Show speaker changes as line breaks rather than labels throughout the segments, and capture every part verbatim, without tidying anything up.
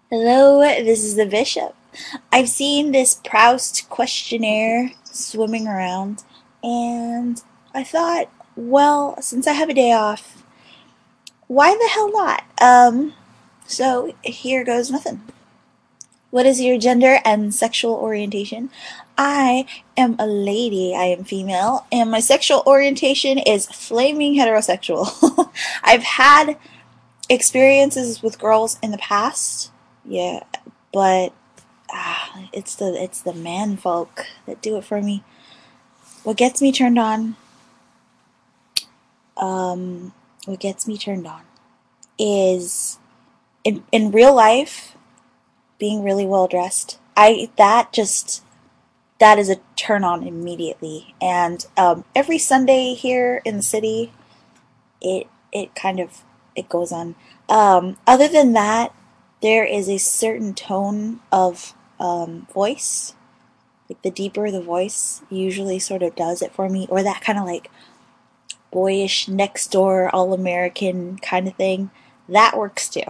Hello, this is the Bishop. I've seen this Proust questionnaire swimming around, and I thought, well, since I have a day off, why the hell not? Um, so here goes nothing. What is your gender and sexual orientation? I am a lady, I am female, and my sexual orientation is flaming heterosexual. I've had experiences with girls in the past, yeah, but ah, it's the it's the man folk that do it for me. What gets me turned on, um, what gets me turned on is in in real life being really well dressed. I that just that is a turn on immediately. And um, every Sunday here in the city, it it kind of it goes on. Um, other than that, there is a certain tone of um, voice. Like the deeper the voice usually sort of does it for me, or that kind of like boyish next door all American kind of thing. That works too.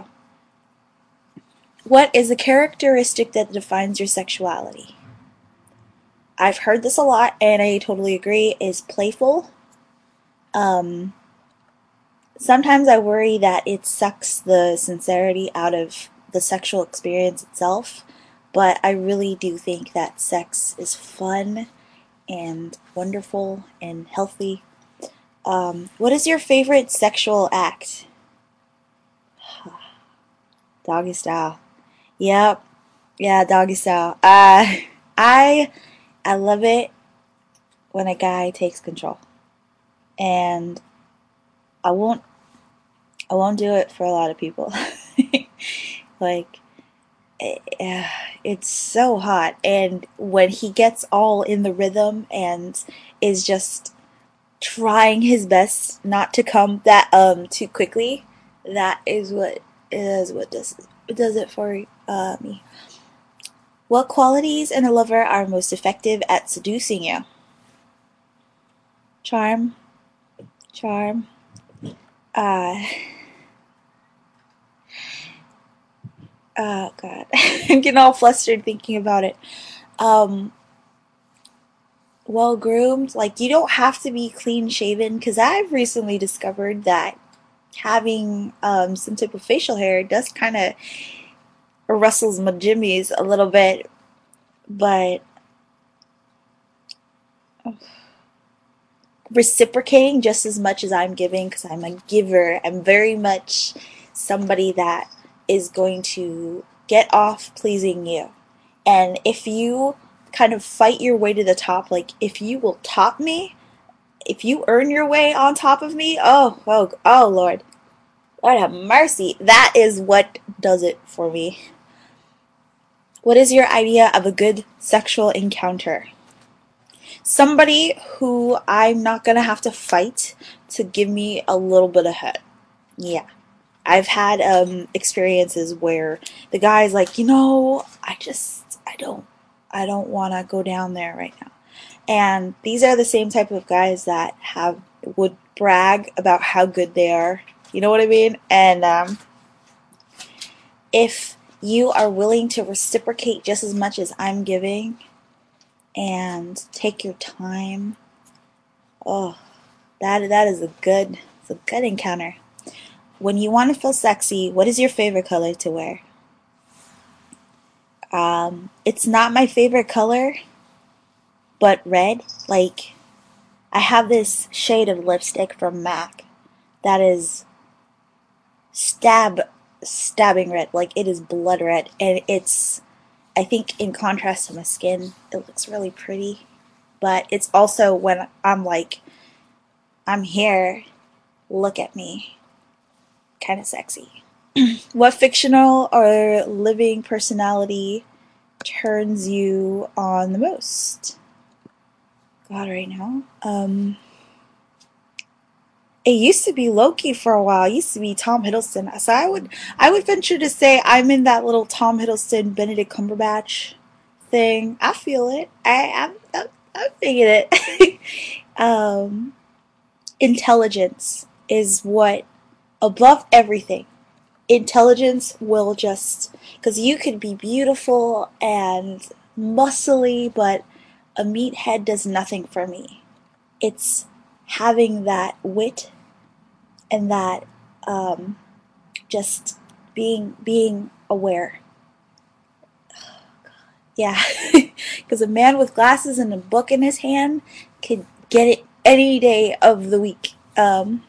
What is a characteristic that defines your sexuality? I've heard this a lot and I totally agree, is playful. Um, Sometimes I worry that it sucks the sincerity out of the sexual experience itself, but I really do think that sex is fun and wonderful and healthy. Um, what is your favorite sexual act? Doggy style. Yep. Yeah, doggy style. Uh, I I love it when a guy takes control, and I won't I won't do it for a lot of people. Like eh, it's so hot, and when he gets all in the rhythm and is just trying his best not to come that um too quickly, that is what is what does does it for uh, me. What qualities in a lover are most effective at seducing you? Charm, charm. Uh, oh God, I'm getting all flustered thinking about it. Um, well groomed. Like you don't have to be clean shaven because I've recently discovered that having um, some type of facial hair does kind of rustles my jimmies a little bit, but reciprocating just as much as I'm giving because I'm a giver. I'm very much somebody that is going to get off pleasing you. And if you kind of fight your way to the top, like if you will top me, if you earn your way on top of me, oh, oh, oh, Lord, Lord have mercy. That is what does it for me. What is your idea of a good sexual encounter? Somebody who I'm not gonna have to fight to give me a little bit of head. Yeah. I've had um, experiences where the guy's like, you know, I just, I don't, I don't want to go down there right now. And these are the same type of guys that have would brag about how good they are. You know what I mean? And um, if you are willing to reciprocate just as much as I'm giving and take your time, oh, that that is a good, it's a good encounter. When you want to feel sexy, what is your favorite color to wear? Um, it's not my favorite color, but red. Like, I have this shade of lipstick from MAC that is stab, stabbing red. Like, it is blood red. And it's, I think, in contrast to my skin, it looks really pretty. But it's also when I'm like, I'm here, look at me, kind of sexy. What fictional or living personality turns you on the most? God, right now. Um, it used to be Loki for a while. It used to be Tom Hiddleston. So I would, I would venture to say I'm in that little Tom Hiddleston, Benedict Cumberbatch thing. I feel it. I, I'm, I'm, I'm thinking it. um, Intelligence is what above everything. intelligence will just, because you could be beautiful and muscly, but a meathead does nothing for me. It's having that wit and that um, just being being aware. Yeah, because a man with glasses and a book in his hand could get it any day of the week. Um,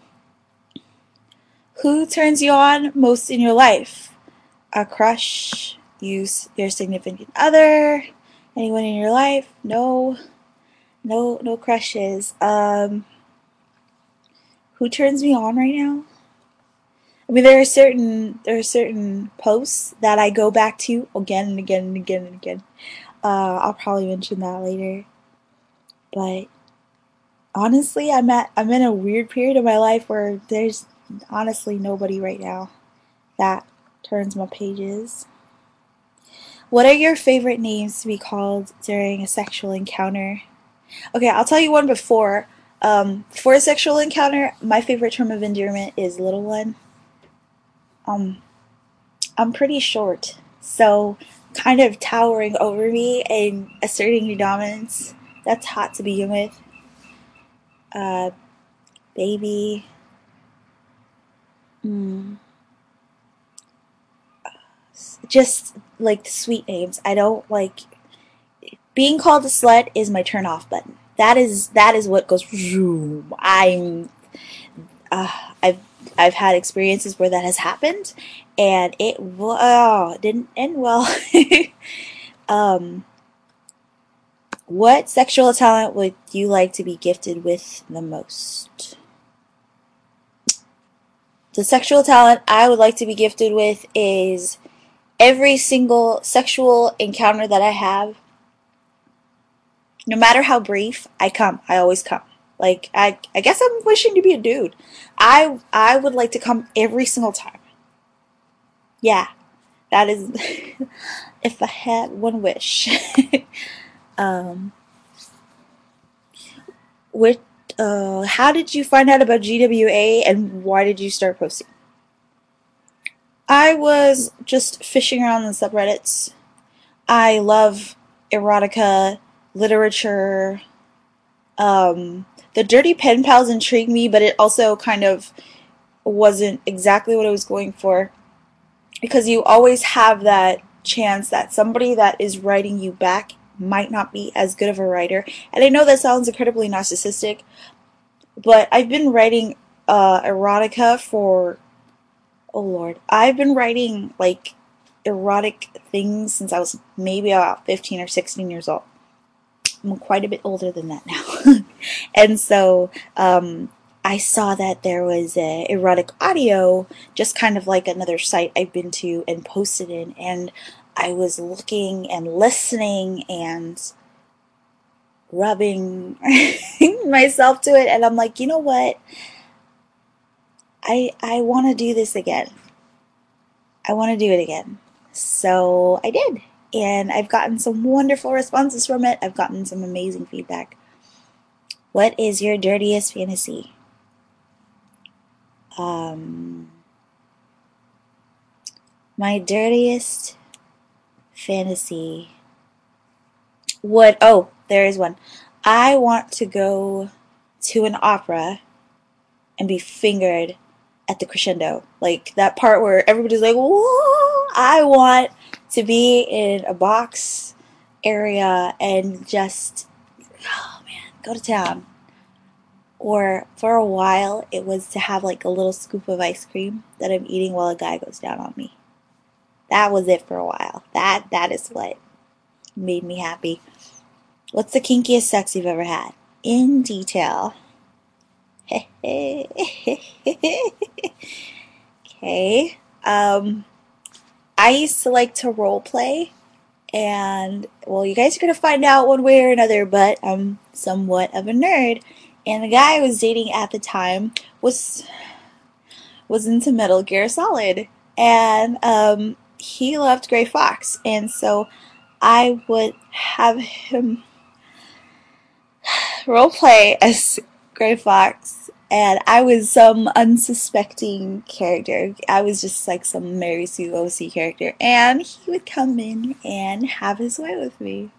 who turns you on most in your life? A crush? You, your significant other? Anyone in your life? No, no, no crushes. Um, who turns me on right now? I mean, there are certain there are certain posts that I go back to again and again and again and again. Uh, I'll probably mention that later. But honestly, I'm at I'm in a weird period of my life where there's honestly nobody right now that turns my pages. What are your favorite names to be called during a sexual encounter? Okay, I'll tell you one before. Um, for a sexual encounter, my favorite term of endearment is little one. Um, I'm pretty short, so kind of towering over me and asserting your dominance, that's hot to begin with. Uh, baby. Mm. Just like sweet names. I don't like being called a slut is my turn off button. That is that is what goes. Zoom. I'm. Uh, I've I've had experiences where that has happened, and it oh, didn't end well. um, what sexual talent would you like to be gifted with the most? The sexual talent I would like to be gifted with is every single sexual encounter that I have, no matter how brief, I come. I always come. Like I, I guess I'm wishing to be a dude. I, I would like to come every single time. Yeah, that is. If I had one wish. um, what? Uh, how did you find out about G W A and why did you start posting? I was just fishing around the subreddits. I love erotica, literature. Um, the dirty pen pals intrigued me, but it also kind of wasn't exactly what I was going for, because you always have that chance that somebody that is writing you back might not be as good of a writer. And I know that sounds incredibly narcissistic, but I've been writing uh, erotica for, oh lord, I've been writing like erotic things since I was maybe about fifteen or sixteen years old. I'm quite a bit older than that now. And so um, I saw that there was a erotic audio, just kind of like another site I've been to and posted in, and I was looking and listening and rubbing myself to it, and I'm like, you know what? I I want to do this again. I want to do it again. So I did. And I've gotten some wonderful responses from it. I've gotten some amazing feedback. What is your dirtiest fantasy? Um, my dirtiest fantasy would, oh, there is one. I want to go to an opera and be fingered at the crescendo. Like that part where everybody's like, whoa! I want to be in a box area and just, oh man, go to town. Or for a while, it was to have like a little scoop of ice cream that I'm eating while a guy goes down on me. That was it for a while. That that is what made me happy. What's the kinkiest sex you've ever had? In detail. Okay. Um, I used to like to role play, and well, you guys are gonna find out one way or another, but I'm somewhat of a nerd. And the guy I was dating at the time was was into Metal Gear Solid, and um, he loved Gray Fox, and so I would have him role play as Gray Fox, And I was some unsuspecting character. I was just like some Mary Sue O C character. And he would come in and have his way with me.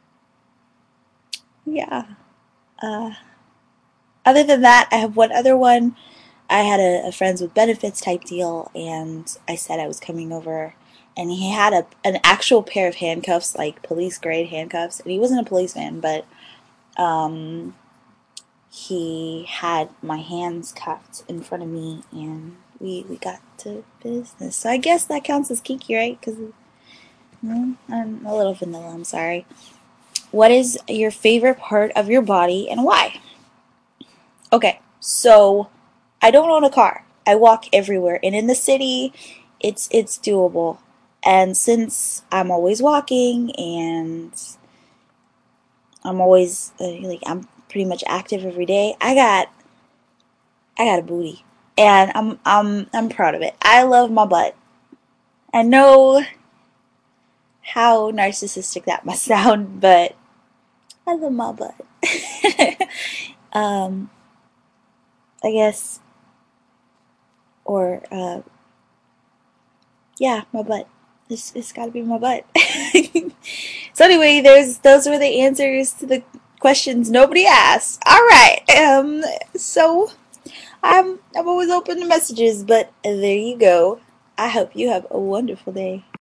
Yeah. Uh, other than that, I have one other one. I had a, a friends with benefits type deal, and I said I was coming over, and he had a an actual pair of handcuffs, like police grade handcuffs, and he wasn't a policeman, but um, he had my hands cuffed in front of me, and we we got to business. So I guess that counts as kinky, right? Because mm, I'm a little vanilla. I'm sorry. What is your favorite part of your body and why? Okay, so I don't own a car. I walk everywhere, and in the city, it's it's doable. And since I'm always walking and I'm always uh, like I'm pretty much active every day, I got I got a booty, and I'm I'm I'm proud of it. I love my butt. I know how narcissistic that must sound, but I love my butt. um, I guess, or uh, yeah, my butt. It's, it's got to be my butt. So anyway, there's those were the answers to the questions nobody asked. All right. Um. So I'm I'm always open to messages, but there you go. I hope you have a wonderful day.